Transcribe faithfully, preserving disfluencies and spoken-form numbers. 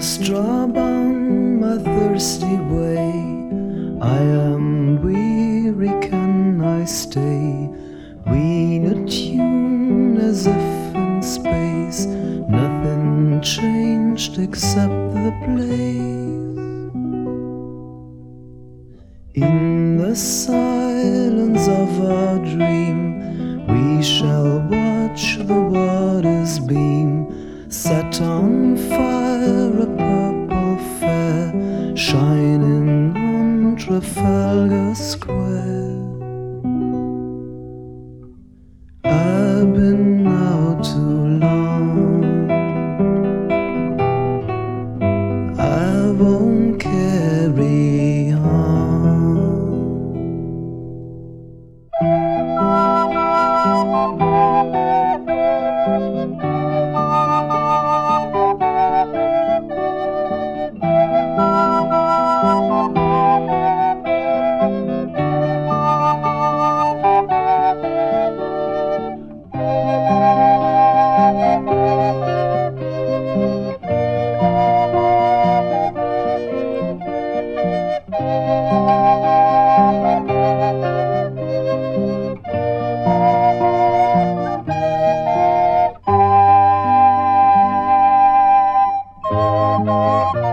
straw bound my thirsty way. I am weary, can I stay? We attune as if in space nothing changed except the place. In the silence of our dream, we shall watch the waters beam, set on fire a purple fair, shining on Trafalgar Square. I've been out too long, I won't carry on. Thank you.